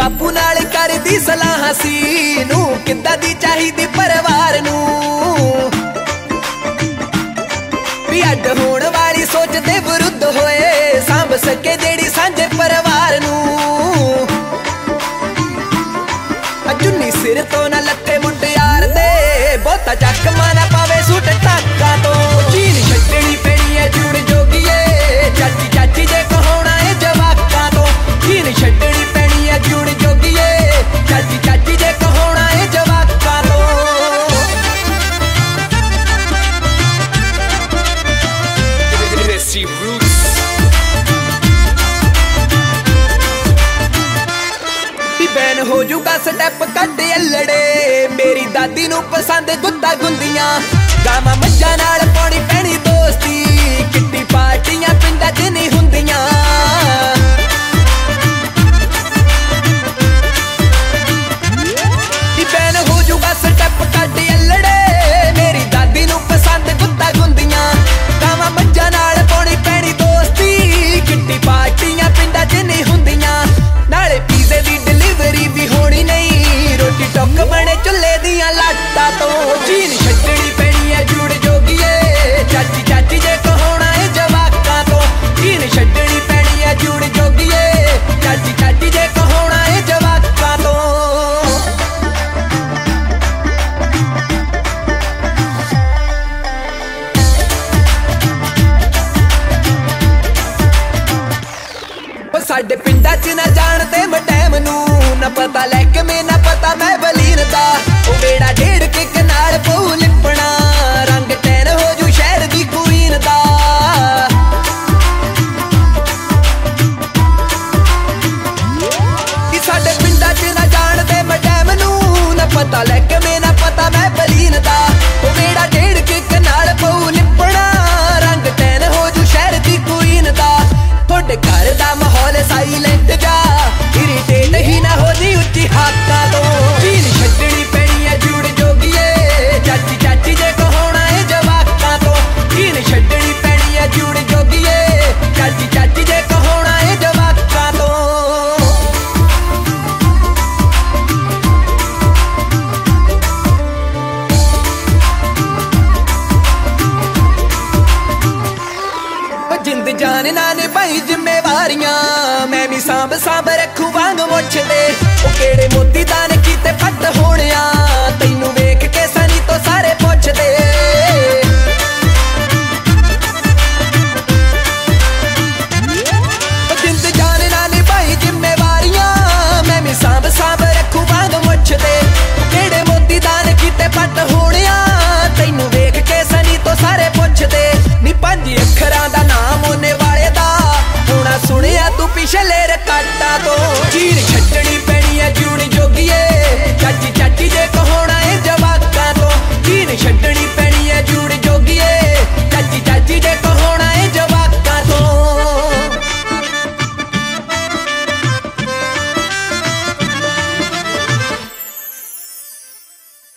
ਬਾਪੂ ਨਾਲ ਕਰਦੀ ਸਲਾਹਾਂ ਸੀ ਨੂੰ ਕਿੱਦਾਂ ਦੀ ਚਾਹੀਦੀ ਪਰਿਵਾਰ ਨੂੰ ਵੀ ਅੱਡ ਹੋਣ ਵਾਲੀ ਸੋਚ ਦੇ ਵਿਰੁੱਧ ਹੋਏ ਸਾਂਭ ਸਕੇ ਜਿਹੜੀ ਸਾਂਝੇ ਪਰਿਵਾਰ ਨੂੰ ਚੁੰਨੀ ਸਿਰ ਤੋਂ ਨਾ ਲੱਤੇ ਮੁੰਡਿਆਰ ਦੇ ਬਹੁਤਾ ਚੱਕਮਾ ਨਾ ਪਾਵੇ ਸੂਟ ਟਾਕਾਂ ਤੋਂ ਚੀਨ ਛੱਡਣੀ ਪੈਣੀ ਐ ਜੂੜ ਜੋਗੀਏ ਚਾਚੀ ਚਾਚੀ ਜੇ ਕਹਾਉਣਾ ਏ ਜਵਾਕਾਂ ਤੋਂ ਚੀਨ ਛੱਡਣੀ ਪੈਣੀ ਐ ਜੂੜ ਜੋਗੀਏ ਚਾਚੀ ਚਾਚੀ ਜੇ ਕਹਾਉਣਾ ਏ ਜਵਾਕਾਂ ਤੋਂ Desi Roots ਬੈਨ ਹੋ ਜੂਗਾ ਸਟੈਪ ਕੱਢ ਅਲੜੇ ਮੇਰੀ ਦਾਦੀ ਨੂੰ ਪਸੰਦ ਗੁੱਤਾ ਗੁੰਦੀਆਂ ਗਾਵਾਂ ਮੱਝਾਂ ਨਾਲ ਪਾਉਣੀ ਪੈਣੀ ਦੋਸਤੀ ਕਿੱਟੀ ਪਾਰਟੀਆਂ ਪਿੰਡਾਂ 'ਚ ਨਹੀਂ ਹੁੰਦੀਆਂ ਬੈਨ ਹੋ ਜੂਗਾ ਸਟੈਪ ਕੱਢ ਅਲੜੇ ਮੇਰੀ ਦਾਦੀ ਨੂੰ ਪਸੰਦ ਗੁੱਤਾ ਗੁੰਦੀਆਂ ਗਾਵਾਂ ਮੱਝਾਂ ਨਾਲ ਪਾਉਣੀ ਪੈਣੀ ਦੋਸਤੀ ਕਿੱਟੀ ਪਾਰਟੀਆਂ ਪਿੰਡਾਂ 'ਚ ਨਹੀਂ ਹੁੰਦੀਆਂ ਨਾਲੇ ਪੀਜ਼ੇ ਦੀ ਡਿਲੀਵਰੀ ਵੀ ਹੋਣੀ ਨਹੀਂ ਰੋਟੀ ਟੁੱਕ ਬਣੇ ਚੁੱਲ੍ਹੇ ਦੀਆਂ ਲਾਟਾਂ ਤੋਂ ਚੀਨ ਛੱਡਣੀ ਪੈਣੀ ਐ ਜੂੜ ਜੋਗੀਏ ਚਾਚੀ ਚਾਚੀ ਜੇ ਕਹਾਉਣਾ ਏ ਜਵਾਕਾਂ ਤੋਂ ਚੀਨ ਛੱਡਣੀ ਪੈਣੀ ਐ ਜੂੜ ਜੋਗੀਏ ਚਾਚੀ ਚਾਚੀ ਜੇ ਕਹਾਉਣਾ ਏ ਜਵਾਕਾਂ ਤੋਂ ਸਾਡੇ ਪਿੰਡਾਂ 'ਚ ਨਾ ਜਾਣਦੇ ਮਟੈਮ ਨੂੰ ਨਾ ਪਤਾ ਲੈ ਕੇ ਮੈਂ ਨਾ ਪਤਾ ਮੈਂ ਬਲੀਨ ਦਾ ਉਹ ਵੇੜਾ ਢੇੜ ਕੇ ਕਨਾਲ ਪਊ ਲਿਪਣਾ ਰੰਗ ਟੈਨ ਹੋ ਜੂ ਸ਼ਹਿਰ ਦੀ ਕੁਈਨ ਦਾ ਕਿ ਸਾਡੇ ਪਿੰਡਾਂ 'ਚ ਨਾ ਜਾਣਦੇ ਮਟੈਮ ਨੂੰ ਨਾ ਪਤਾ ਲੈ ਕੇ ਮੈਂ ਨਾ ਪਤਾ ਮੈਂ ਬਲੀਨ ਦਾ ਉਹ ਵੇੜਾ ਢੇੜ ਕੇ ਕਨਾਲ ਪਊ ਲਿਪਣਾ ਰੰਗ ਟੈਨ ਹੋ ਜੂ ਸ਼ਹਿਰ ਦੀ ਕੁਈਨ ਦਾ ਤੁਹਾਡੇ ਘਰ ਦਾ ਮਾਹੌਲ ਸਾਈਲੈਂਟ ਜਾ ਇਰੀਟੇਟ ਹੀ ਨਾ ਹੋਦੀ ਉੱਚੀ ਹਾਕਾਂ ਤੋਂ ਚੀਨ ਛੱਡਣੀ ਪੈਣੀ ਐ ਜੂੜ ਜੋਗੀਏ ਚਾਚੀ ਚਾਚੀ ਜੇ ਕਹਾਉਣਾ ਏ ਜਵਾਕਾਂ ਤੋਂ ਚੀਨ ਛੱਡਣੀ ਪੈਣੀ ਐ ਜੂੜ ਜੋਗੀਏ ਚਾਚੀ ਚਾਚੀ ਜੇ ਕਹਾਉਣਾ ਏ ਜਵਾਕਾਂ ਤੋਂ ਜਿੰਦ ਜਾਨ ਨਾ ਨਿਭਾਈ ਜ਼ਿੰਮੇਵਾਰੀਆਂ ਮੈਂ ਵੀ ਸਾਂਭ ਸਾਂਭ ਰੱਖੂ ਵਾਂਗ ਮੁੱਛ ਦੇ ਉਹ ਕਿਹੜੇ ਮੋਤੀ ਦਾਨ